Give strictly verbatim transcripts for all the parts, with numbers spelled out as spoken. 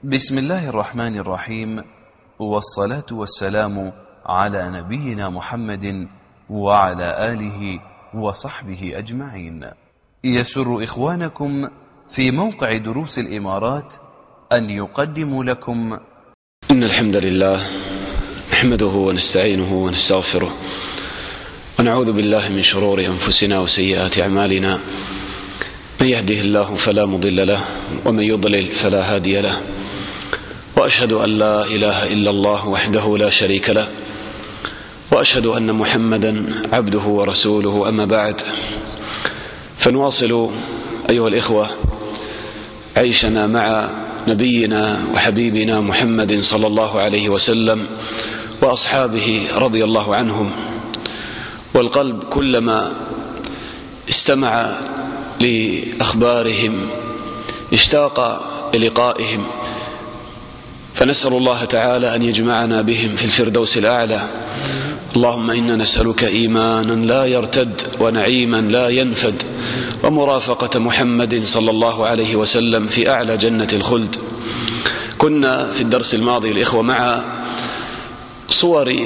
بسم الله الرحمن الرحيم، والصلاة والسلام على نبينا محمد وعلى آله وصحبه أجمعين. يسر إخوانكم في موقع دروس الإمارات أن يقدموا لكم إن الحمد لله نحمده ونستعينه ونستغفره ونعوذ بالله من شرور أنفسنا وسيئات أعمالنا، من يهده الله فلا مضل له ومن يضلل فلا هادي له، وأشهد أن لا إله إلا الله وحده لا شريك له، وأشهد أن محمدا عبده ورسوله. أما بعد، فنواصل أيها الإخوة عيشنا مع نبينا وحبيبنا محمد صلى الله عليه وسلم وأصحابه رضي الله عنهم، والقلب كلما استمع لأخبارهم اشتاق للقائهم، فنسأل الله تعالى أن يجمعنا بهم في الفردوس الأعلى. اللهم إنا نسألك إيمانا لا يرتد ونعيما لا ينفد ومرافقة محمد صلى الله عليه وسلم في أعلى جنة الخلد. كنا في الدرس الماضي الإخوة مع صور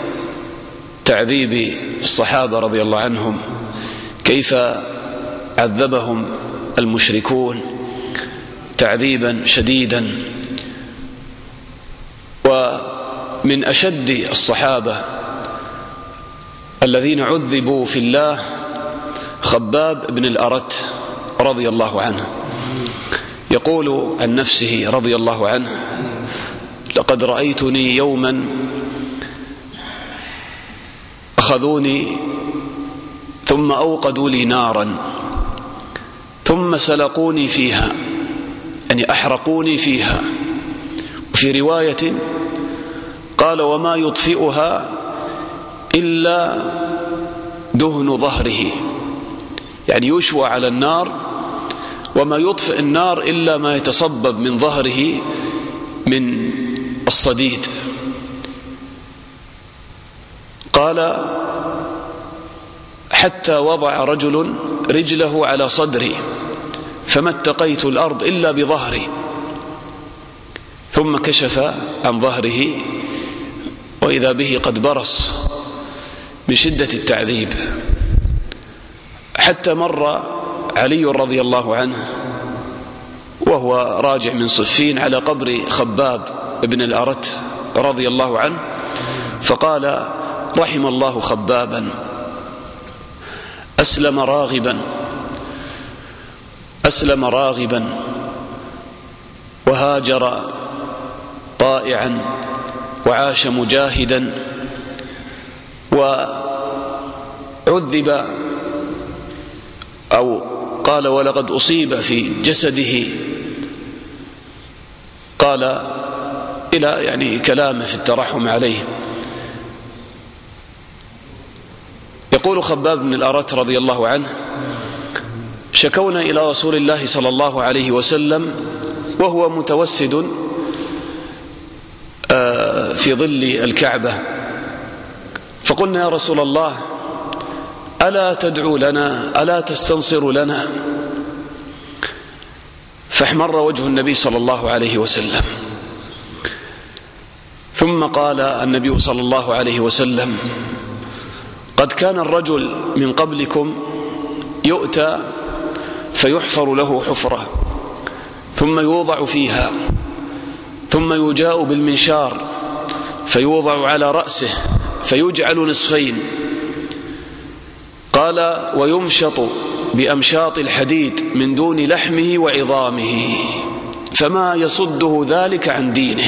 تعذيب الصحابة رضي الله عنهم، كيف عذبهم المشركون تعذيبا شديدا. ومن أشد الصحابة الذين عذبوا في الله خباب بن الأرت رضي الله عنه، يقول عن نفسه رضي الله عنه: لقد رأيتني يوما أخذوني ثم أوقدوا لي نارا ثم سلقوني فيها، يعني أحرقوني فيها. وفي رواية قال: وما يطفئها إلا دهن ظهره، يعني يشوى على النار وما يطفئ النار إلا ما يتصبب من ظهره من الصديد. قال: حتى وضع رجل رجله على صدري فما اتقيت الأرض إلا بظهري، ثم كشف عن ظهره وإذا به قد برص من شدة التعذيب. حتى مر علي رضي الله عنه وهو راجع من صفين على قبر خباب بن الأرت رضي الله عنه، فقال: رحم الله خبابا أسلم راغبا أسلم راغبا وهاجر طائعا وعاش مجاهدا، وعذب أو قال: ولقد أصيب في جسده، قال إلى يعني كلامه في الترحم عليه. يقول خباب بن الأرت رضي الله عنه: شكونا إلى رسول الله صلى الله عليه وسلم وهو متوسد في ظل الكعبة، فقلنا: يا رسول الله، ألا تدعو لنا، ألا تستنصر لنا؟ فاحمر وجه النبي صلى الله عليه وسلم، ثم قال النبي صلى الله عليه وسلم: قد كان الرجل من قبلكم يؤتى فيحفر له حفرة ثم يوضع فيها، ثم يجاء بالمنشار فيوضع على رأسه فيجعل نصفين، قال: ويمشط بأمشاط الحديد من دون لحمه وعظامه فما يصده ذلك عن دينه.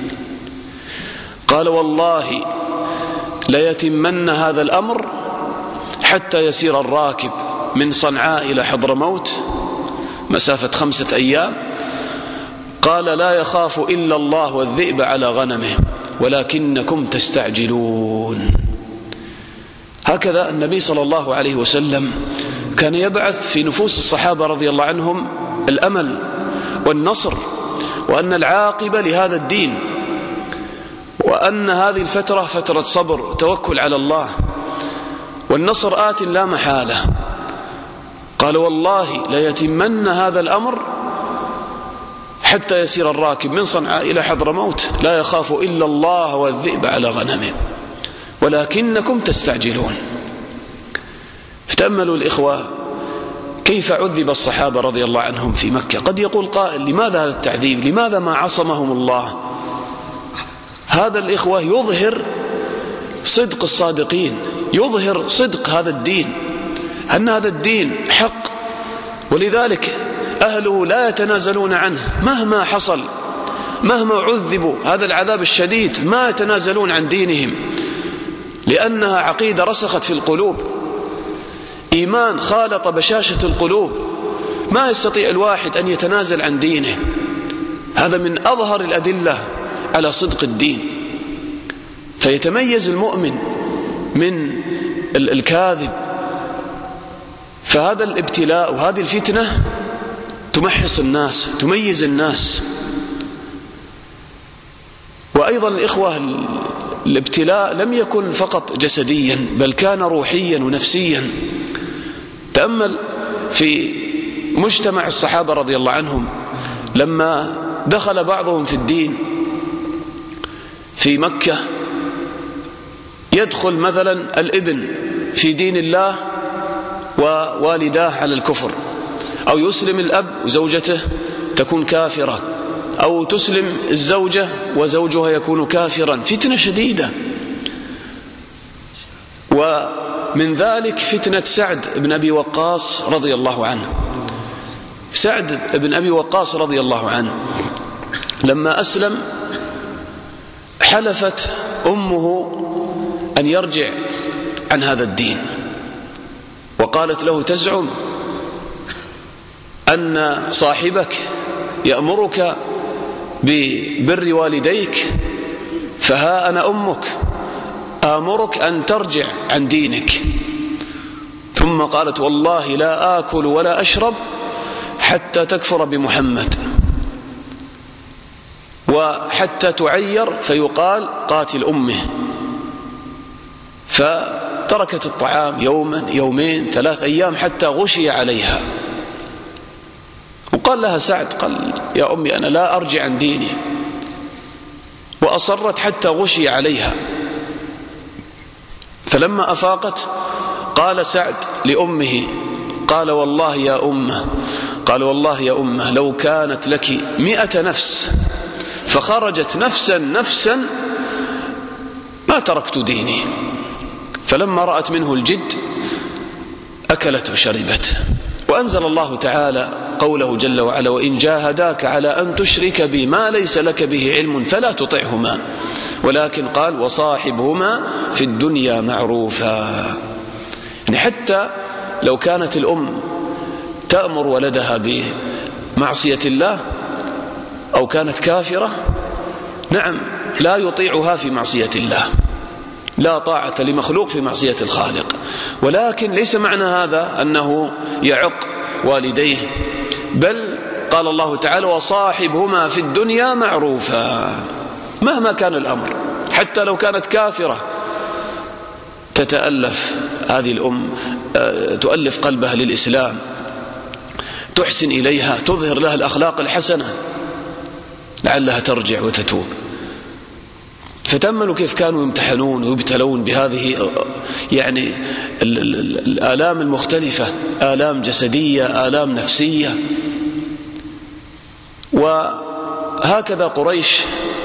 قال: والله ليتمن هذا الأمر حتى يسير الراكب من صنعاء إلى حضرموت مسافة خمسة أيام، قال: لا يخاف إلا الله والذئب على غنمه ولكنكم تستعجلون. هكذا النبي صلى الله عليه وسلم كان يبعث في نفوس الصحابة رضي الله عنهم الأمل والنصر، وأن العاقبة لهذا الدين، وأن هذه الفترة فترة صبر توكل على الله، والنصر آت لا محالة. قال: والله ليتمن هذا الأمر حتى يسير الراكب من صنعاء إلى حضرموت لا يخاف إلا الله والذئب على غنمه ولكنكم تستعجلون. فتأملوا الإخوة كيف عذب الصحابة رضي الله عنهم في مكة. قد يقول قائل لماذا هذا التعذيب؟ لماذا ما عصمهم الله؟ هذا الإخوة يظهر صدق الصادقين، يظهر صدق هذا الدين، أن هذا الدين حق، ولذلك أهله لا يتنازلون عنه مهما حصل، مهما عذبوا هذا العذاب الشديد ما يتنازلون عن دينهم، لأنها عقيدة رسخت في القلوب، إيمان خالط بشاشة القلوب، ما يستطيع الواحد أن يتنازل عن دينه. هذا من أظهر الأدلة على صدق الدين. فيتميز المؤمن من الكاذب. فهذا الابتلاء وهذه الفتنة تمحص الناس، تميز الناس. وأيضا الإخوة الابتلاء لم يكن فقط جسديا بل كان روحيا ونفسيا. تأمل في مجتمع الصحابة رضي الله عنهم لما دخل بعضهم في الدين في مكة، يدخل مثلا الابن في دين الله ووالداه على الكفر، أو يسلم الأب وزوجته تكون كافرة، أو تسلم الزوجة وزوجها يكون كافرا. فتنة شديدة. ومن ذلك فتنة سعد بن أبي وقاص رضي الله عنه. سعد بن أبي وقاص رضي الله عنه لما أسلم حلفت أمه أن يرجع عن هذا الدين، وقالت له: تزعم أن صاحبك يأمرك ببر والديك، فها أنا أمك آمرك أن ترجع عن دينك. ثم قالت: والله لا آكل ولا أشرب حتى تكفر بمحمد، وحتى تعير فيقال قاتل أمه. فتركت الطعام يوما يومين ثلاث أيام حتى غشي عليها. وقال لها سعد، قال: يا أمي أنا لا أرجع عن ديني، وأصرت حتى غشي عليها. فلما أفاقت قال سعد لأمه، قال: والله يا أمه قال والله يا أمه لو كانت لك مئة نفس فخرجت نفسا نفسا ما تركت ديني. فلما رأت منه الجد أكلت وشربت. وأنزل الله تعالى قوله جل وعلا: وإن جاهداك على أن تشرك بي ما ليس لك به علم فلا تطعهما، ولكن قال: وصاحبهما في الدنيا معروفا. يعني حتى لو كانت الأم تأمر ولدها بمعصية الله أو كانت كافرة، نعم لا يطيعها في معصية الله، لا طاعة لمخلوق في معصية الخالق، ولكن ليس معنى هذا أنه يعق والديه، بل قال الله تعالى: وصاحبهما في الدنيا معروفا. مهما كان الأمر، حتى لو كانت كافرة تتألف هذه الأم، تؤلف قلبها للإسلام، تحسن إليها، تظهر لها الأخلاق الحسنة لعلها ترجع وتتوب. فتأملوا كيف كانوا يمتحنون ويبتلون بهذه يعني الآلام المختلفة، آلام جسدية، آلام نفسية. وهكذا قريش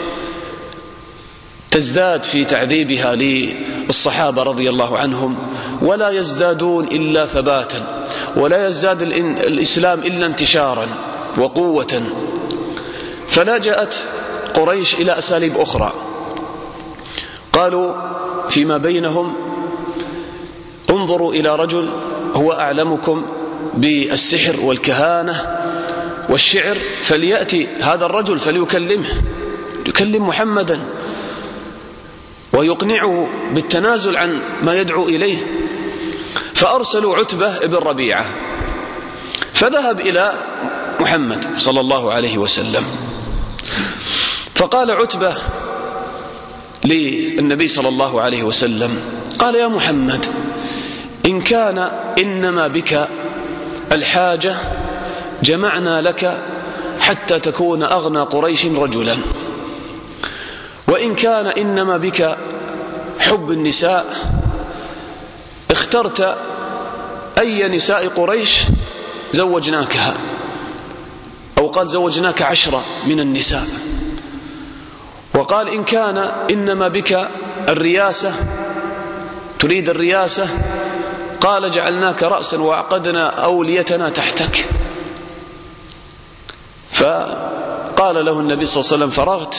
تزداد في تعذيبها للصحابة رضي الله عنهم، ولا يزدادون إلا ثباتا، ولا يزداد الإسلام إلا انتشارا وقوة. فلجأت قريش إلى أساليب أخرى. قالوا فيما بينهم: انظروا إلى رجل هو أعلمكم بالسحر والكهانة والشعر، فليأتي هذا الرجل فليكلمه، يكلم محمدا ويقنعه بالتنازل عن ما يدعو إليه. فأرسلوا عتبة بن ربيعة، فذهب إلى محمد صلى الله عليه وسلم، فقال عتبة للنبي صلى الله عليه وسلم، قال: يا محمد، إن كان إنما بك الحاجة جمعنا لك حتى تكون أغنى قريش رجلا. وإن كان إنما بك حب النساء اخترت أي نساء قريش زوجناكها، أو قال زوجناك عشرة من النساء. وقال إن كان إنما بك الرياسة تريد الرياسة قال جعلناك رأسا وعقدنا أوليتنا تحتك. فقال له النبي صلى الله عليه وسلم فرغت؟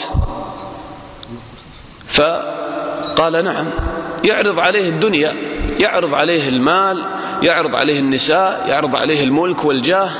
فقال نعم. يعرض عليه الدنيا، يعرض عليه المال، يعرض عليه النساء، يعرض عليه الملك والجاه.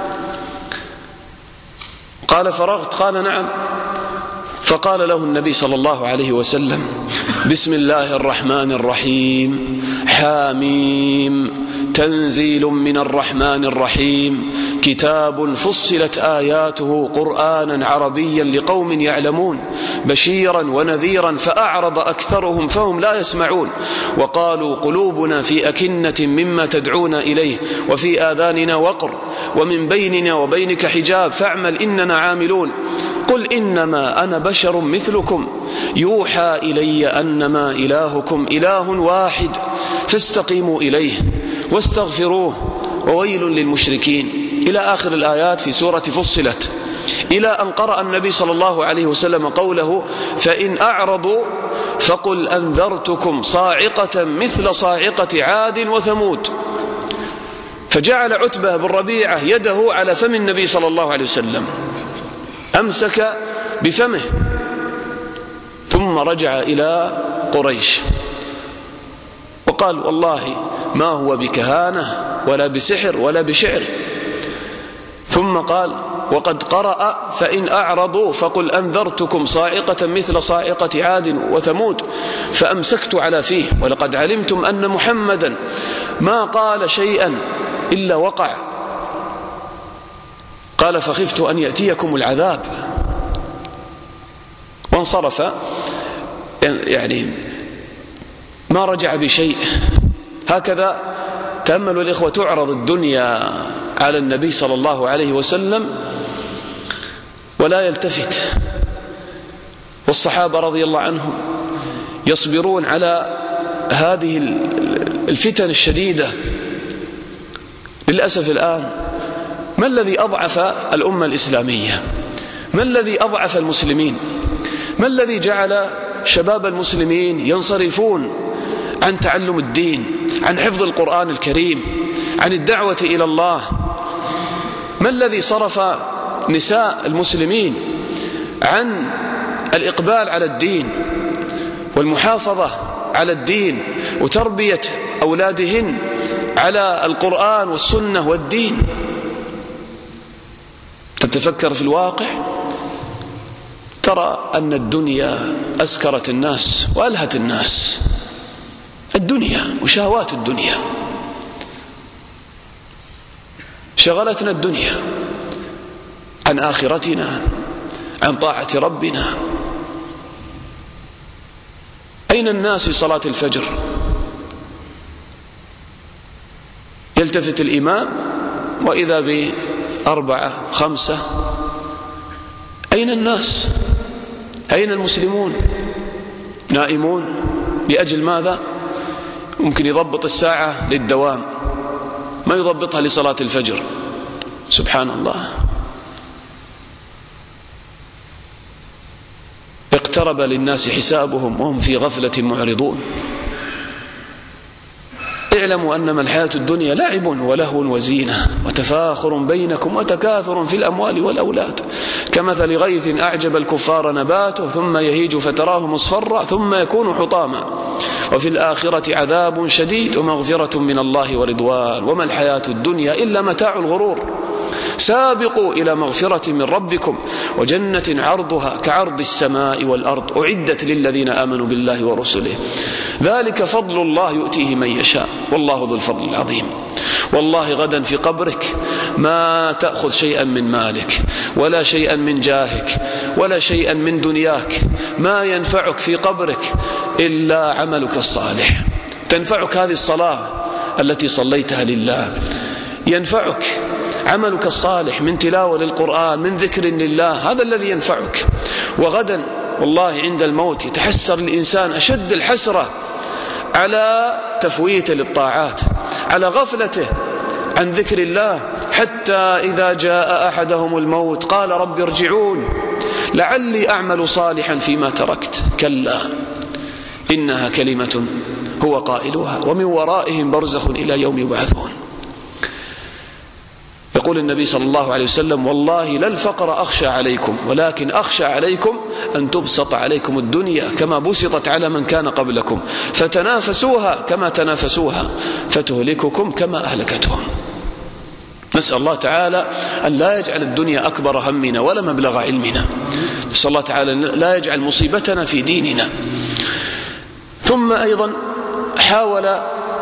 قال فرغت؟ قال نعم. فقال له النبي صلى الله عليه وسلم بسم الله الرحمن الرحيم حاميم تنزيل من الرحمن الرحيم كتاب فصلت آياته قرآنا عربيا لقوم يعلمون بشيرا ونذيرا فأعرض أكثرهم فهم لا يسمعون وقالوا قلوبنا في أكنة مما تدعونا إليه وفي آذاننا وقر ومن بيننا وبينك حجاب فاعمل إننا عاملون قل إنما أنا بشر مثلكم يوحى إلي أنما إلهكم إله واحد فاستقيموا إليه واستغفروه وويل للمشركين إلى آخر الآيات في سورة فصلت، إلى أن قرأ النبي صلى الله عليه وسلم قوله فإن أعرضوا فقل أنذرتكم صاعقة مثل صاعقة عاد وثمود. فجعل عتبة بن ربيعة يده على فم النبي صلى الله عليه وسلم، أمسك بفمه ثم رجع إلى قريش وقال والله ما هو بكهانة ولا بسحر ولا بشعر. ثم قال وقد قرأ فإن أعرضوا فقل أنذرتكم صاعقة مثل صاعقة عاد وثمود فأمسكت على فيه ولقد علمتم أن محمدا ما قال شيئا إلا وقع. قال فخفت أن يأتيكم العذاب وانصرف، يعني ما رجع بشيء. هكذا تأملوا الإخوة تعرض الدنيا على النبي صلى الله عليه وسلم ولا يلتفت، والصحابة رضي الله عنهم يصبرون على هذه الفتن الشديدة. للأسف الآن ما الذي أضعف الأمة الإسلامية؟ ما الذي أضعف المسلمين؟ ما الذي جعل شباب المسلمين ينصرفون عن تعلم الدين، عن حفظ القرآن الكريم، عن الدعوة إلى الله؟ ما الذي صرف نساء المسلمين عن الإقبال على الدين والمحافظة على الدين وتربية أولادهن على القرآن والسنة والدين؟ تتفكر في الواقع ترى أن الدنيا أسكرت الناس وألهت الناس، الدنيا وشهوات الدنيا شغلتنا الدنيا عن آخرتنا، عن طاعة ربنا. أين الناس في صلاة الفجر؟ يلتفت الإمام وإذا بأربعة خمسة. أين الناس؟ أين المسلمون؟ نائمون. لأجل ماذا؟ ممكن يضبط الساعة للدوام ما يضبطها لصلاة الفجر. سبحان الله. اقترب للناس حسابهم وهم في غفلة معرضون. اعلموا أنما الحياة الدنيا لعب ولهو وزينة وتفاخر بينكم وتكاثر في الأموال والأولاد كمثل غيث أعجب الكفار نباته ثم يهيج فتراه مصفرا ثم يكون حطاما وفي الآخرة عذاب شديد ومغفرة من الله ورضوان وما الحياة الدنيا إلا متاع الغرور. سابقوا إلى مغفرة من ربكم وجنة عرضها كعرض السماء والأرض أعدت للذين آمنوا بالله ورسله ذلك فضل الله يؤتيه من يشاء والله ذو الفضل العظيم. والله غدا في قبرك ما تأخذ شيئا من مالك ولا شيئا من جاهك ولا شيئا من دنياك، ما ينفعك في قبرك إلا عملك الصالح. تنفعك هذه الصلاة التي صليتها لله، ينفعك عملك الصالح من تلاوة للقرآن، من ذكر لله، هذا الذي ينفعك. وغدا والله عند الموت يتحسر الإنسان أشد الحسرة على تفويته للطاعات، على غفلته عن ذكر الله، حتى إذا جاء أحدهم الموت قال رب ارجعون لعلي أعمل صالحا فيما تركت، كلا إنها كلمة هو قائلها ومن ورائهم برزخ إلى يوم يبعثون. يقول النبي صلى الله عليه وسلم والله لا الفقر أخشى عليكم ولكن أخشى عليكم أن تبسط عليكم الدنيا كما بسطت على من كان قبلكم فتنافسوها كما تنافسوها فتهلككم كما أهلكتهم. نسأل الله تعالى أن لا يجعل الدنيا أكبر همنا ولا مبلغ علمنا، نسأل الله تعالى لا يجعل مصيبتنا في ديننا. ثم أيضا حاول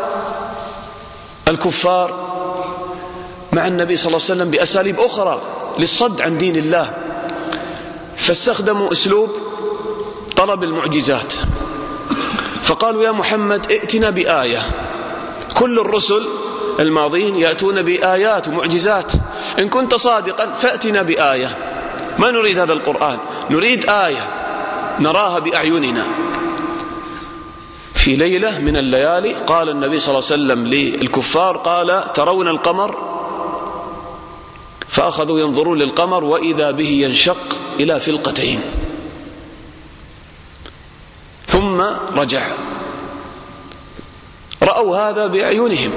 الكفار مع النبي صلى الله عليه وسلم بأساليب أخرى للصد عن دين الله، فاستخدموا أسلوب طلب المعجزات، فقالوا يا محمد ائتنا بآية. كل الرسل الماضين يأتون بآيات ومعجزات، إن كنت صادقا فأتنا بآية، ما نريد هذا القرآن، نريد آية نراها بأعيننا. في ليلة من الليالي قال النبي صلى الله عليه وسلم للكفار قال ترون القمر؟ فأخذوا ينظرون للقمر وإذا به ينشق إلى فلقتين، ثم رجع، رأوا هذا بأعينهم،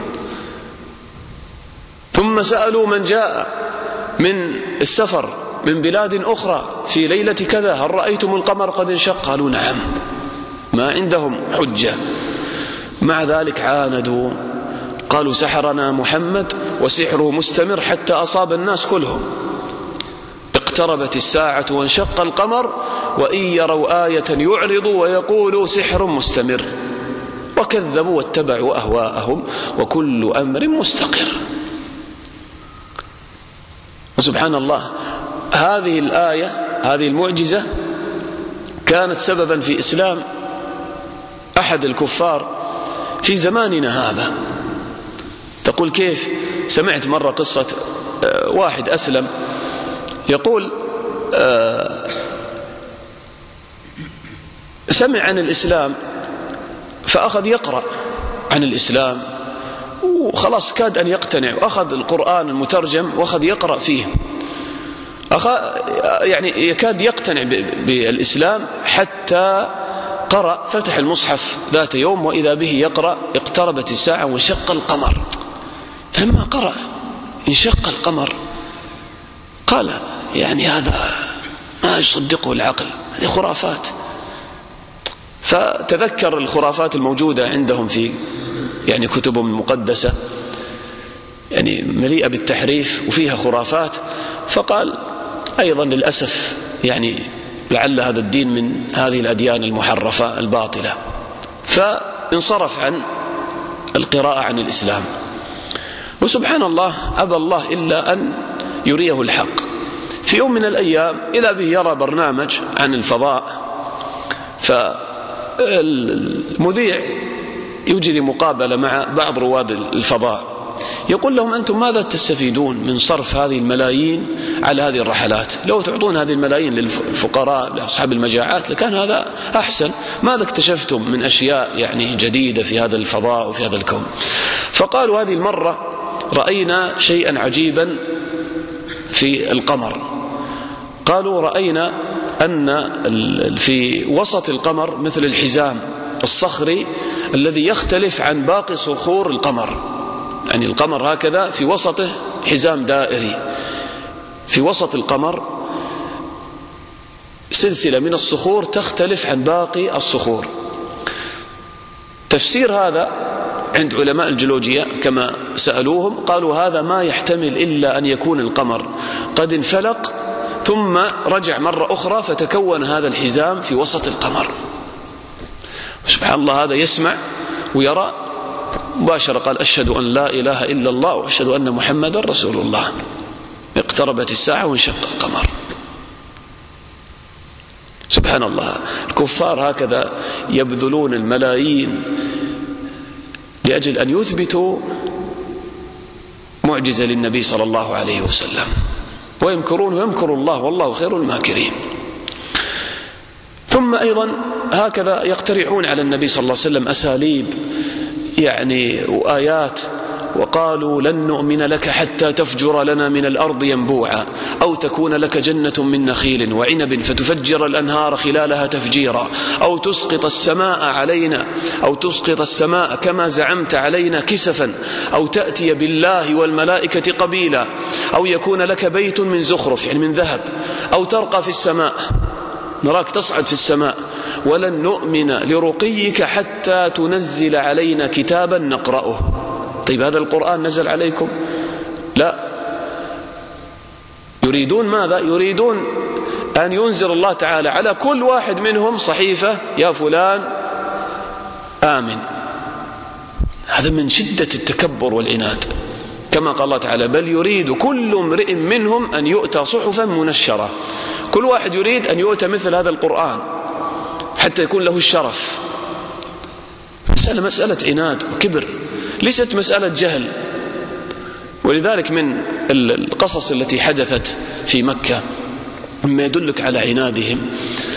ثم سألوا من جاء من السفر من بلاد أخرى في ليلة كذا هل رأيتم القمر قد انشق؟ قالوا نعم، ما عندهم حجة. مع ذلك عاندوا، قالوا سحرنا محمد وسحره مستمر حتى أصاب الناس كلهم. اقتربت الساعة وانشق القمر وإن يروا آية يعرضوا ويقولوا سحر مستمر، وكذبوا واتبعوا أهواءهم وكل أمر مستقر. وسبحان الله هذه الآية هذه المعجزة كانت سببا في إسلام أحد الكفار في زماننا هذا. تقول كيف؟ سمعت مرة قصة واحد أسلم يقول سمع عن الإسلام فأخذ يقرأ عن الإسلام وخلاص كاد أن يقتنع، وأخذ القرآن المترجم وأخذ يقرأ فيه، يعني يكاد يقتنع بالإسلام حتى قرأ فتح المصحف ذات يوم وإذا به يقرأ اقتربت الساعة وانشق القمر. فلما قرأ انشق القمر قال يعني هذا ما يصدقه العقل، هذه خرافات. فتذكر الخرافات الموجودة عندهم في يعني كتبهم المقدسة، يعني مليئة بالتحريف وفيها خرافات، فقال أيضا للأسف يعني لعل هذا الدين من هذه الأديان المحرفة الباطلة، فانصرف عن القراءة عن الإسلام. وسبحان الله أبى الله إلا أن يريه الحق. في يوم من الأيام إذا به يرى برنامج عن الفضاء، فالمذيع يجري مقابلة مع بعض رواد الفضاء يقول لهم أنتم ماذا تستفيدون من صرف هذه الملايين على هذه الرحلات؟ لو تعطون هذه الملايين للفقراء لأصحاب المجاعات لكان هذا أحسن. ماذا اكتشفتم من أشياء يعني جديدة في هذا الفضاء وفي هذا الكون؟ فقالوا هذه المرة رأينا شيئا عجيبا في القمر. قالوا رأينا أن في وسط القمر مثل الحزام الصخري الذي يختلف عن باقي صخور القمر، يعني القمر هكذا في وسطه حزام دائري، في وسط القمر سلسلة من الصخور تختلف عن باقي الصخور. تفسير هذا عند علماء الجيولوجيا كما سألوهم قالوا هذا ما يحتمل إلا أن يكون القمر قد انفلق ثم رجع مرة أخرى فتكون هذا الحزام في وسط القمر. سبحان الله هذا يسمع ويرى مباشرة قال أشهد أن لا إله إلا الله وأشهد أن محمدا رسول الله. اقتربت الساعة وانشق القمر. سبحان الله الكفار هكذا يبذلون الملايين لأجل أن يثبتوا معجزة للنبي صلى الله عليه وسلم. ويمكرون ويمكر الله والله خير الماكرين. ثم أيضا هكذا يقترحون على النبي صلى الله عليه وسلم أساليب يعني وآيات، وقالوا لن نؤمن لك حتى تفجر لنا من الأرض ينبوعا أو تكون لك جنة من نخيل وعنب فتفجر الأنهار خلالها تفجيرا أو تسقط السماء علينا أو تسقط السماء كما زعمت علينا كسفا أو تأتي بالله والملائكة قبيلا أو يكون لك بيت من زخرف يعني من ذهب أو ترقى في السماء، نراك تصعد في السماء، ولن نؤمن لرقيك حتى تنزل علينا كتابا نقرأه. طيب هذا القرآن نزل عليكم؟ لا. يريدون ماذا؟ يريدون أن ينزل الله تعالى على كل واحد منهم صحيفة يا فلان آمن. هذا من شدة التكبر والعناد، كما قال الله تعالى بل يريد كل امرئ منهم أن يؤتى صحفا منشرة. كل واحد يريد أن يؤتى مثل هذا القرآن حتى يكون له الشرف. مسألة مسألة عناد وكبر، ليست مسألة جهل. ولذلك من القصص التي حدثت في مكة مما يدلك على عنادهم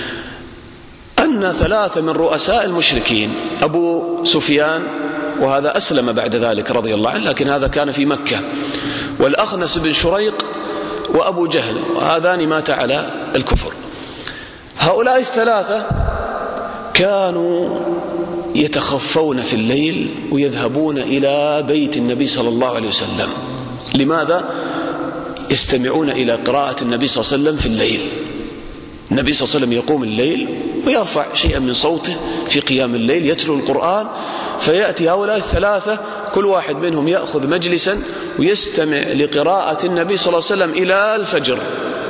أن ثلاثة من رؤساء المشركين، أبو سفيان وهذا أسلم بعد ذلك رضي الله عنه لكن هذا كان في مكة، والأخنس بن شريق وأبو جهل، وهذان مات على الكفر. هؤلاء الثلاثة كانوا يتخفون في الليل ويذهبون إلى بيت النبي صلى الله عليه وسلم. لماذا؟ يستمعون إلى قراءة النبي صلى الله عليه وسلم في الليل. النبي صلى الله عليه وسلم يقوم الليل ويرفع شيئا من صوته في قيام الليل يتلو القرآن، فيأتي هؤلاء الثلاثة كل واحد منهم يأخذ مجلسا ويستمع لقراءة النبي صلى الله عليه وسلم إلى الفجر،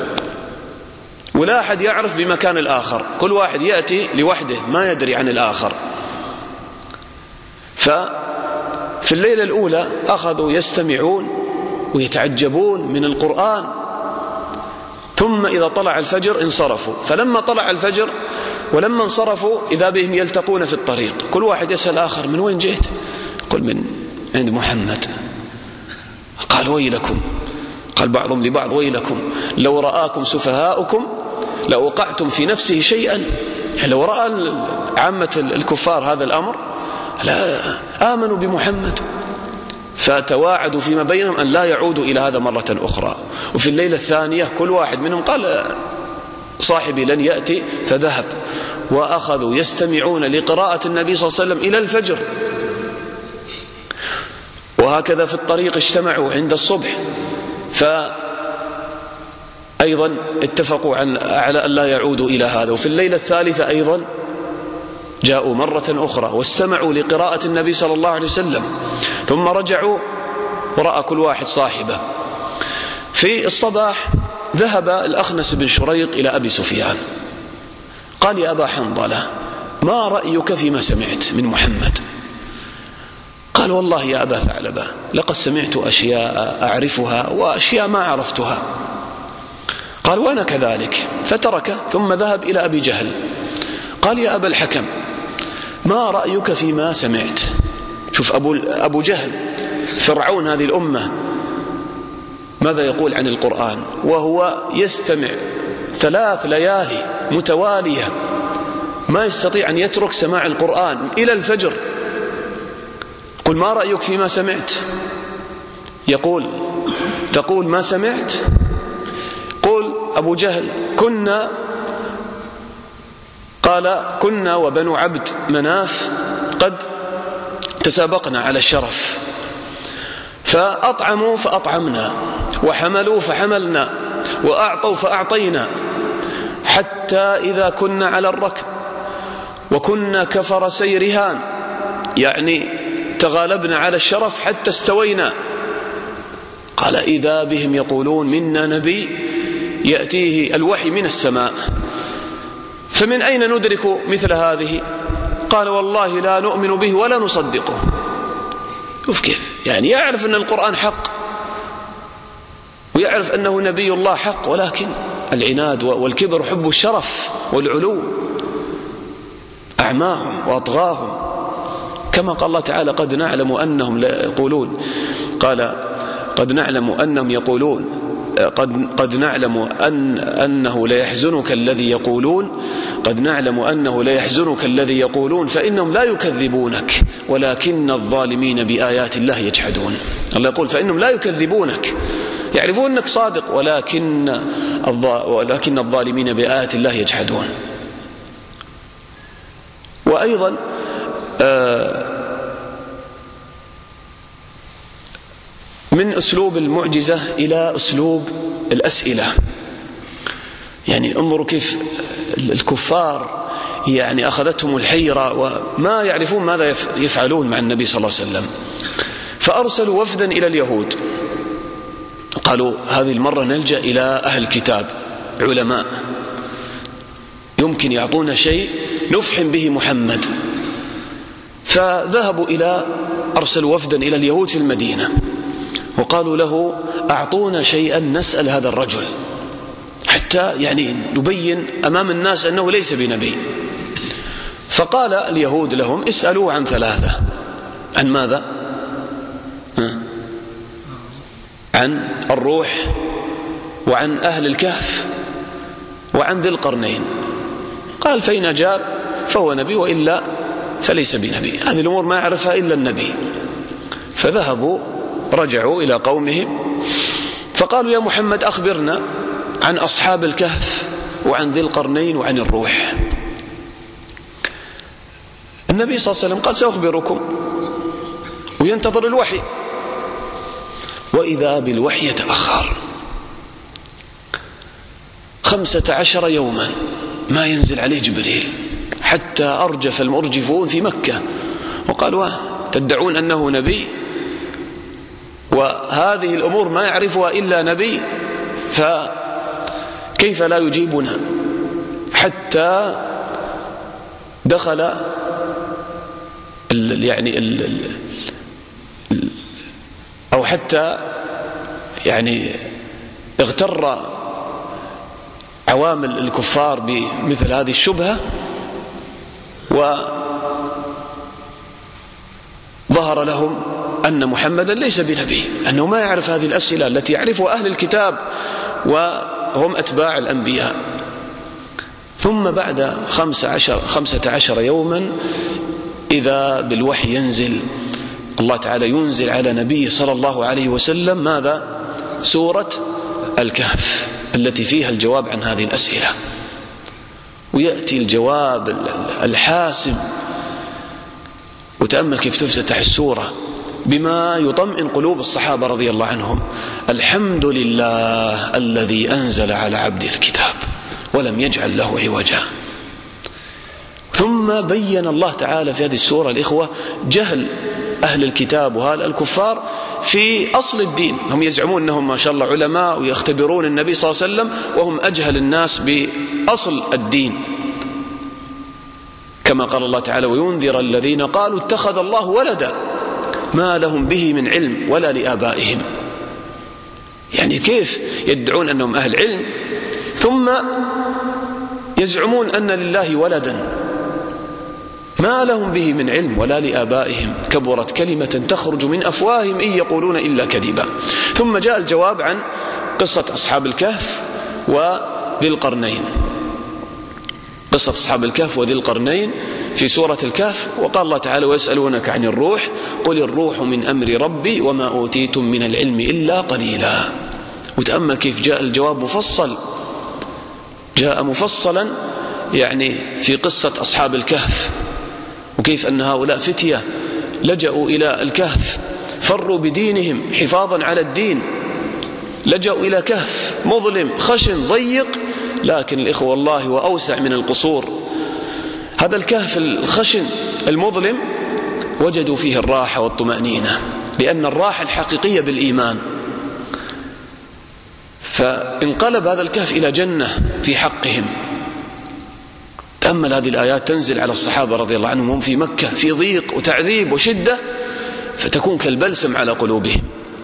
ولا أحد يعرف بمكان الآخر، كل واحد يأتي لوحده ما يدري عن الآخر. ففي الليلة الأولى أخذوا يستمعون ويتعجبون من القرآن، ثم إذا طلع الفجر انصرفوا. فلما طلع الفجر ولما انصرفوا إذا بهم يلتقون في الطريق، كل واحد يسأل آخر من وين جئت؟ قل من عند محمد. قال ويلكم، قال بعضهم لبعض ويلكم لو رآكم سفهاؤكم لوقعتم في نفسه شيئا. لو رأى عامة الكفار هذا الأمر لا آمنوا بمحمد، فتواعدوا فيما بينهم أن لا يعودوا إلى هذا مرة أخرى. وفي الليلة الثانية كل واحد منهم قال صاحبي لن يأتي، فذهب وأخذوا يستمعون لقراءة النبي صلى الله عليه وسلم إلى الفجر. وهكذا في الطريق اجتمعوا عند الصبح، فأيضا اتفقوا على أن لا يعودوا إلى هذا. وفي الليلة الثالثة أيضا جاءوا مرة أخرى واستمعوا لقراءة النبي صلى الله عليه وسلم، ثم رجعوا ورأى كل واحد صاحبه. في الصباح ذهب الأخنس بن شريق إلى أبي سفيان قال يا أبا حنظلة ما رأيك فيما سمعت من محمد؟ قال والله يا أبا ثعلبة لقد سمعت أشياء أعرفها وأشياء ما عرفتها. قال وأنا كذلك، فترك ثم ذهب إلى أبي جهل قال يا أبا الحكم ما رأيك فيما سمعت؟ شوف أبو, أبو جهل فرعون هذه الأمة ماذا يقول عن القرآن وهو يستمع ثلاث ليالي متوالية ما يستطيع أن يترك سماع القرآن إلى الفجر. قل ما رأيك فيما سمعت؟ يقول تقول ما سمعت؟ قل أبو جهل كنا قال كنا وبنو عبد مناف قد تسابقنا على الشرف، فأطعموا فأطعمنا وحملوا فحملنا وأعطوا فأعطينا، حتى إذا كنا على الركب وكنا كفرسي رهان، يعني تغالبنا على الشرف حتى استوينا. قال إذا بهم يقولون منا نبي يأتيه الوحي من السماء، فمن أين ندرك مثل هذه؟ قال والله لا نؤمن به ولا نصدقه. شوف كيف يعني يعرف أن القرآن حق ويعرف أنه نبي الله حق، ولكن العناد والكبر حب الشرف والعلو أعماهم وأطغاهم، كما قال الله تعالى قد نعلم أنهم لا يقولون. قال قد نعلم أنهم يقولون قد, قد نعلم أن أنه ليحزنك الذي يقولون قد نعلم أنه ليحزنك الذي يقولون فإنهم لا يكذبونك ولكن الظالمين بآيات الله يجحدون. الله يقول فإنهم لا يكذبونك، يعرفون أنك صادق، ولكن ولكن الظالمين بآيات الله يجحدون. وأيضا من أسلوب المعجزة إلى أسلوب الأسئلة. يعني انظروا كيف الكفار يعني أخذتهم الحيرة وما يعرفون ماذا يفعلون مع النبي صلى الله عليه وسلم، فأرسلوا وفدا إلى اليهود، قالوا هذه المرة نلجأ إلى أهل الكتاب علماء يمكن يعطونا شيء نفحم به محمد. فذهبوا إلى أرسلوا وفدا إلى اليهود في المدينة وقالوا له أعطونا شيئا نسأل هذا الرجل حتى يعني نبين أمام الناس أنه ليس بنبي. فقال اليهود لهم اسألوا عن ثلاثة. عن ماذا؟ عن الروح وعن أهل الكهف وعن ذي القرنين. قال فإن أجاب فهو نبي وإلا فليس بنبي. هذه الأمور ما يعرفها إلا النبي. فذهبوا رجعوا إلى قومهم فقالوا يا محمد أخبرنا عن أصحاب الكهف وعن ذي القرنين وعن الروح. النبي صلى الله عليه وسلم قال سأخبركم، وينتظر الوحي، وإذا بالوحي يتأخر خمسة عشر يوما ما ينزل عليه جبريل، حتى أرجف المرجفون في مكة وقالوا تدعون أنه نبي وهذه الأمور ما يعرفها إلا نبي، فكيف لا يجيبنا؟ حتى دخل ال يعني ال ال أو حتى يعني اغتر عوامل الكفار بمثل هذه الشبهة، وظهر لهم أن محمدا ليس بنبي، أنه ما يعرف هذه الأسئلة التي يعرفها أهل الكتاب وهم أتباع الأنبياء. ثم بعد خمسة عشر, خمسة عشر يوما إذا بالوحي ينزل، الله تعالى ينزل على نبيه صلى الله عليه وسلم ماذا؟ سورة الكهف التي فيها الجواب عن هذه الأسئلة، ويأتي الجواب الحاسم. وتأمل كيف تفتتح السورة بما يطمئن قلوب الصحابة رضي الله عنهم: الحمد لله الذي أنزل على عبده الكتاب ولم يجعل له عوجا. ثم بين الله تعالى في هذه السورة الإخوة جهل أهل الكتاب وهؤلاء الكفار في أصل الدين. هم يزعمون أنهم ما شاء الله علماء ويختبرون النبي صلى الله عليه وسلم، وهم أجهل الناس بأصل الدين، كما قال الله تعالى: وينذر الذين قالوا اتخذ الله ولدا ما لهم به من علم ولا لآبائهم. يعني كيف يدعون أنهم أهل علم ثم يزعمون أن لله ولدا ما لهم به من علم ولا لآبائهم، كبرت كلمة تخرج من أفواههم إن يقولون إلا كذبا. ثم جاء الجواب عن قصة أصحاب الكهف وذي القرنين، قصة أصحاب الكهف وذي القرنين في سورة الكهف. وقال الله تعالى: ويسألونك عن الروح قل الروح من أمر ربي وما أوتيتم من العلم إلا قليلا. وتأمل كيف جاء الجواب مفصل، جاء مفصلا يعني في قصة أصحاب الكهف، وكيف أن هؤلاء فتية لجأوا إلى الكهف، فروا بدينهم حفاظا على الدين، لجأوا إلى كهف مظلم خشن ضيق، لكن الإخوة والله وأوسع من القصور. هذا الكهف الخشن المظلم وجدوا فيه الراحة والطمأنينة، لأن الراحة الحقيقية بالإيمان. فانقلب هذا الكهف إلى جنة في حقهم. تأمل هذه الآيات تنزل على الصحابة رضي الله عنهم هم في مكة في ضيق وتعذيب وشدة، فتكون كالبلسم على قلوبهم.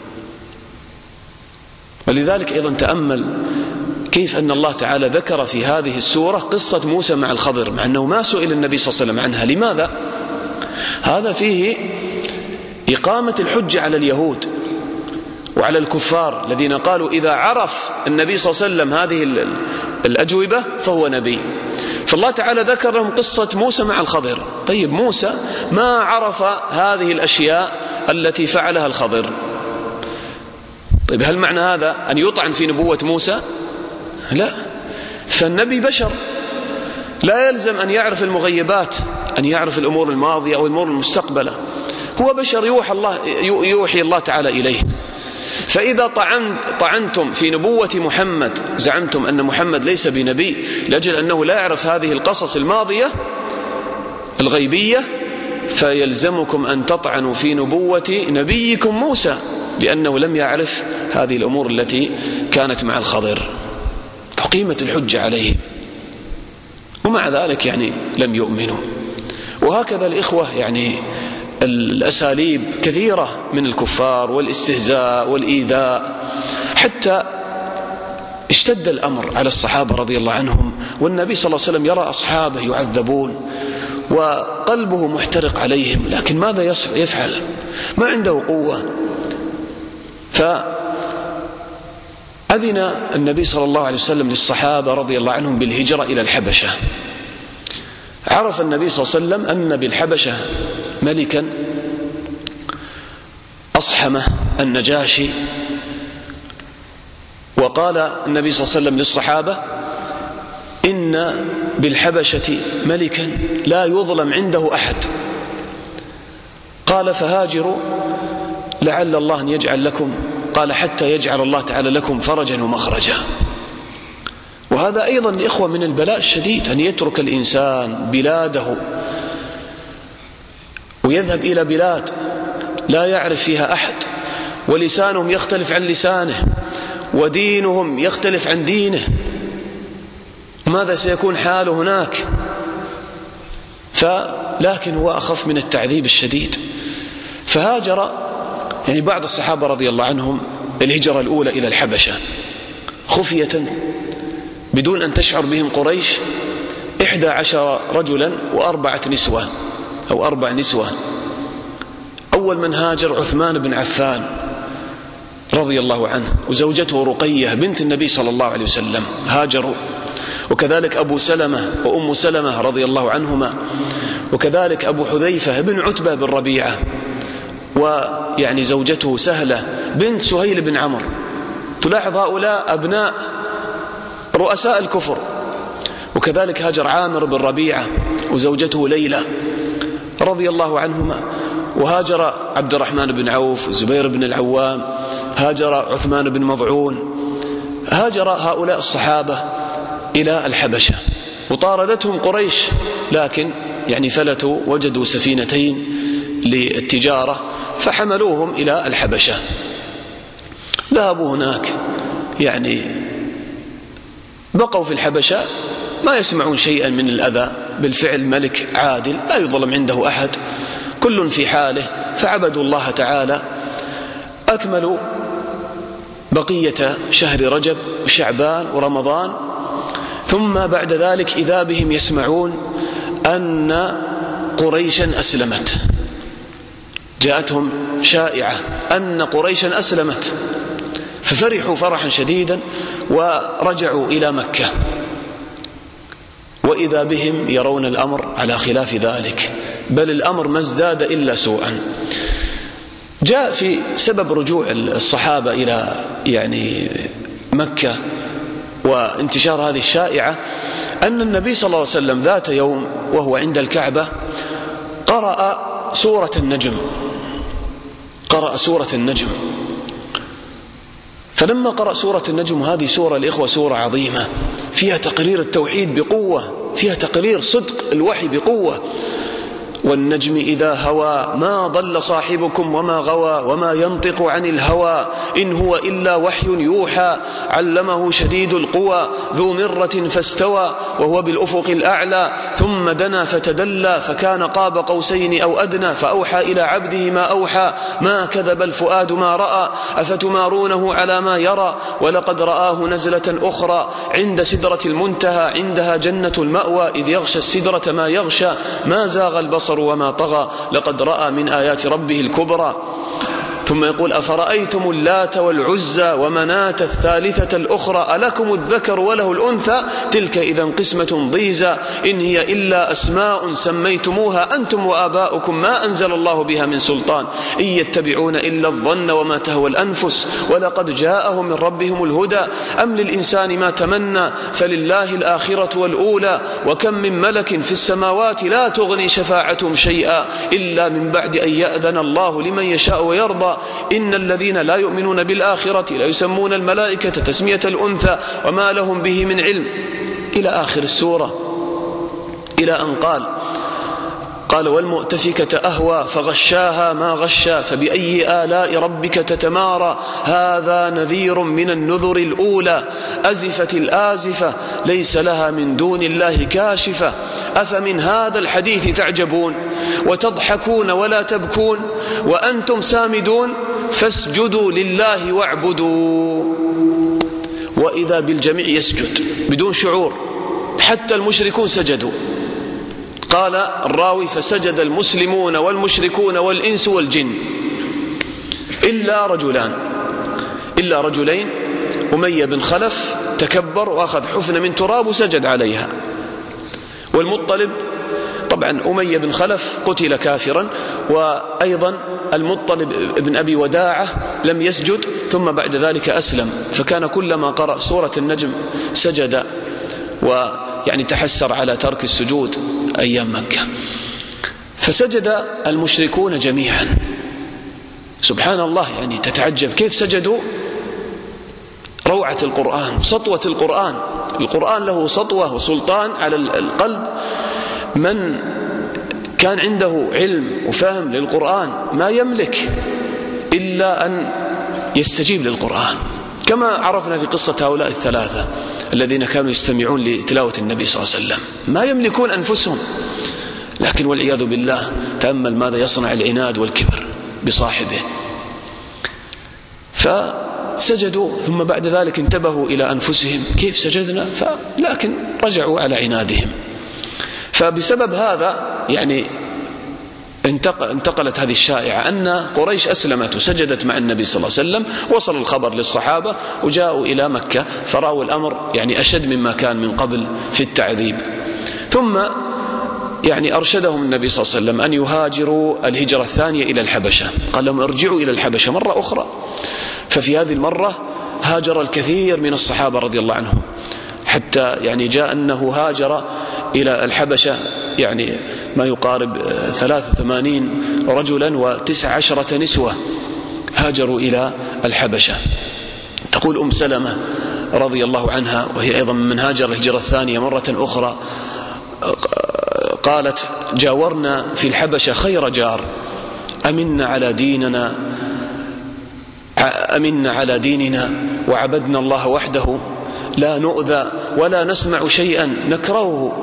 ولذلك أيضا تأمل كيف أن الله تعالى ذكر في هذه السورة قصة موسى مع الخضر، مع أنه ما سئل النبي صلى الله عليه وسلم عنها. لماذا؟ هذا فيه إقامة الحجة على اليهود. وعلى الكفار الذين قالوا إذا عرف النبي صلى الله عليه وسلم هذه الأجوبة فهو نبي. فالله تعالى ذكر لهم قصة موسى مع الخضر. طيب موسى ما عرف هذه الأشياء التي فعلها الخضر، طيب هل معنى هذا أن يطعن في نبوة موسى؟ لا، فالنبي بشر لا يلزم أن يعرف المغيبات، أن يعرف الأمور الماضية أو الأمور المستقبلة، هو بشر يوحي الله, يوحي الله تعالى إليه. فإذا طعن طعنتم في نبوة محمد، زعمتم أن محمد ليس بنبي لأجل أنه لا يعرف هذه القصص الماضية الغيبية، فيلزمكم أن تطعنوا في نبوة نبيكم موسى لأنه لم يعرف هذه الأمور التي كانت مع الخضر، فقيمة الحجة عليهم، ومع ذلك يعني لم يؤمنوا. وهكذا الإخوة يعني الأساليب كثيرة من الكفار والاستهزاء والإيذاء، حتى اشتد الأمر على الصحابة رضي الله عنهم، والنبي صلى الله عليه وسلم يرى أصحابه يعذبون وقلبه محترق عليهم، لكن ماذا يفعل؟ ما عنده قوة. فأذن النبي صلى الله عليه وسلم للصحابة رضي الله عنهم بالهجرة إلى الحبشة. عرف النبي صلى الله عليه وسلم أن بالحبشة ملكا أصحمه النجاشي، وقال النبي صلى الله عليه وسلم للصحابة إن بالحبشة ملكا لا يظلم عنده أحد، قال فهاجروا لعل الله أن يجعل لكم، قال حتى يجعل الله تعالى لكم فرجا ومخرجا. وهذا أيضا الإخوة من البلاء الشديد، أن يترك الإنسان بلاده ويذهب إلى بلاد لا يعرف فيها أحد، ولسانهم يختلف عن لسانه، ودينهم يختلف عن دينه، ماذا سيكون حاله هناك؟ فلكن هو أخف من التعذيب الشديد. فهاجر يعني بعض الصحابة رضي الله عنهم الهجرة الأولى إلى الحبشة خفية بدون أن تشعر بهم قريش، إحدى عشر رجلا وأربعة نسوة أو أربع نسوة. أول من هاجر عثمان بن عفان رضي الله عنه، وزوجته رقية بنت النبي صلى الله عليه وسلم هاجروا، وكذلك أبو سلمة وأم سلمة رضي الله عنهما، وكذلك أبو حذيفة بن عتبة بن ربيعة، ويعني زوجته سهلة بنت سهيل بن عمرو. تلاحظ هؤلاء أبناء رؤساء الكفر. وكذلك هاجر عامر بن ربيعة وزوجته ليلى رضي الله عنهما، وهاجر عبد الرحمن بن عوف الزبير بن العوام، هاجر عثمان بن مضعون، هاجر هؤلاء الصحابة إلى الحبشة، وطاردتهم قريش، لكن يعني فلتوا، وجدوا سفينتين للتجارة فحملوهم إلى الحبشة. ذهبوا هناك، يعني بقوا في الحبشة ما يسمعون شيئا من الأذى، بالفعل ملك عادل لا يظلم عنده أحد، كل في حاله، فعبدوا الله تعالى. أكملوا بقية شهر رجب وشعبان ورمضان، ثم بعد ذلك إذا بهم يسمعون أن قريشا أسلمت، جاءتهم شائعة أن قريشا أسلمت، ففرحوا فرحا شديدا ورجعوا إلى مكة، وإذا بهم يرون الأمر على خلاف ذلك، بل الأمر ما ازداد إلا سوءا. جاء في سبب رجوع الصحابة إلى يعني مكة وانتشار هذه الشائعة أن النبي صلى الله عليه وسلم ذات يوم وهو عند الكعبة قرأ سورة النجم، قرأ سورة النجم. فلما قرأ سورة النجم، هذه سورة الإخوة سورة عظيمة فيها تقرير التوحيد بقوة، فيها تقرير صدق الوحي بقوة. والنجم إذا هوى ما ضل صاحبكم وما غوى وما ينطق عن الهوى إن هو إلا وحي يوحى علمه شديد القوى ذو مرة فاستوى وهو بالأفق الأعلى ثم دنا فتدلى فكان قاب قوسين أو أدنى فأوحى إلى عبده ما أوحى ما كذب الفؤاد ما رأى أفتمارونه على ما يرى ولقد رآه نزلة أخرى عند سدرة المنتهى عندها جنة المأوى إذ يغشى السدرة ما يغشى ما زاغ البصر وما طغى لقد رأى من آيات ربه الكبرى. ثم يقول أفرأيتم اللات والعزى ومناة الثالثة الأخرى ألكم الذكر وله الأنثى تلك إذا قسمة ضيزى إن هي إلا أسماء سميتموها أنتم وآباؤكم ما أنزل الله بها من سلطان إن يتبعون إلا الظن وما تهوى الأنفس ولقد جاءهم من ربهم الهدى أم للإنسان ما تمنى فلله الآخرة والأولى وكم من ملك في السماوات لا تغني شفاعتهم شيئا إلا من بعد أن يأذن الله لمن يشاء ويرضى إن الذين لا يؤمنون بالآخرة لا يسمون الملائكة تسمية الأنثى وما لهم به من علم إلى آخر السورة، إلى أن قال قال والمؤتفكة أهوى فغشاها ما غشا فبأي آلاء ربك تتمارى هذا نذير من النذر الأولى أزفت الآزفة ليس لها من دون الله كاشفة أفمن هذا الحديث تعجبون وتضحكون ولا تبكون وأنتم سامدون فاسجدوا لله واعبدوا. وإذا بالجميع يسجد بدون شعور، حتى المشركون سجدوا. قال الراوي فسجد المسلمون والمشركون والإنس والجن إلا رجلان إلا رجلين أمية بن خلف تكبر وأخذ حفنة من تراب وسجد عليها، والمطلب طبعا أمية بن خلف قتل كافرا، وأيضا المطلب بن أبي وداعة لم يسجد ثم بعد ذلك أسلم، فكان كلما قرأ سورة النجم سجد ويعني تحسر على ترك السجود أيام مكة. فسجد المشركون جميعا، سبحان الله، يعني تتعجب كيف سجدوا. روعة القرآن، سطوة القرآن، القرآن له سطوة وسلطان على القلب. من كان عنده علم وفهم للقرآن ما يملك إلا أن يستجيب للقرآن، كما عرفنا في قصة هؤلاء الثلاثة الذين كانوا يستمعون لتلاوة النبي صلى الله عليه وسلم، ما يملكون أنفسهم، لكن والعياذ بالله تأمل ماذا يصنع العناد والكبر بصاحبه. فسجدوا ثم بعد ذلك انتبهوا إلى أنفسهم كيف سجدنا، لكن رجعوا على عنادهم. فبسبب هذا يعني انتقلت هذه الشائعة أن قريش أسلمت وسجدت مع النبي صلى الله عليه وسلم. وصل الخبر للصحابة وجاءوا إلى مكة فرأوا الأمر يعني أشد مما كان من قبل في التعذيب. ثم يعني أرشدهم النبي صلى الله عليه وسلم أن يهاجروا الهجرة الثانية إلى الحبشة، قال لهم ارجعوا إلى الحبشة مرة أخرى. ففي هذه المرة هاجر الكثير من الصحابة رضي الله عنهم، حتى يعني جاء أنه هاجر إلى الحبشة يعني ما يقارب ثلاثة وثمانين رجلا وتسع عشرة نسوة هاجروا إلى الحبشة. تقول أم سلمة رضي الله عنها وهي أيضا من هاجر الهجرة الثانية مرة أخرى، قالت جاورنا في الحبشة خير جار أمنا على ديننا أمنا على ديننا وعبدنا الله وحده لا نؤذى ولا نسمع شيئا نكرهه،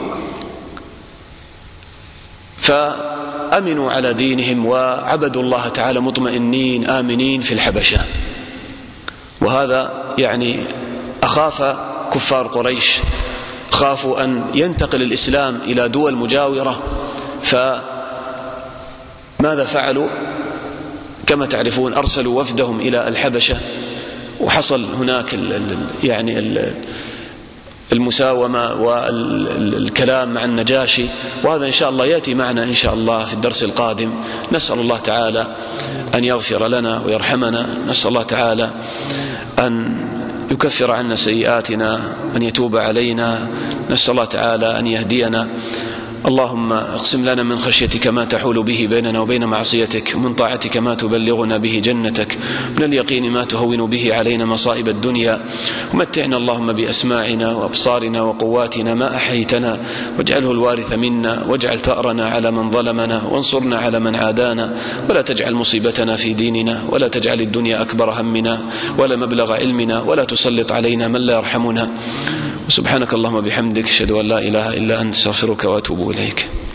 فأمنوا على دينهم وعبدوا الله تعالى مطمئنين آمنين في الحبشة. وهذا يعني أخاف كفار قريش، خافوا أن ينتقل الإسلام إلى دول مجاورة، فماذا فعلوا؟ كما تعرفون أرسلوا وفدهم إلى الحبشة، وحصل هناك ال يعني ال المساومة والكلام مع النجاشي، وهذا إن شاء الله يأتي معنا إن شاء الله في الدرس القادم. نسأل الله تعالى أن يغفر لنا ويرحمنا، نسأل الله تعالى أن يكفر عنا سيئاتنا، أن يتوب علينا، نسأل الله تعالى أن يهدينا. اللهم اقسم لنا من خشيتك ما تحول به بيننا وبين معصيتك، ومن طاعتك ما تبلغنا به جنتك، من اليقين ما تهون به علينا مصائب الدنيا، ومتعنا اللهم بأسماعنا وأبصارنا وقواتنا ما أحيتنا، واجعله الوارث منا، واجعل ثأرنا على من ظلمنا، وانصرنا على من عادانا، ولا تجعل مصيبتنا في ديننا، ولا تجعل الدنيا أكبر همنا ولا مبلغ علمنا، ولا تسلط علينا من لا يرحمنا. سبحانك اللهم بحمدك، أشهد أن لا إله إلا أنت، أستغفرك وأتوب إليك.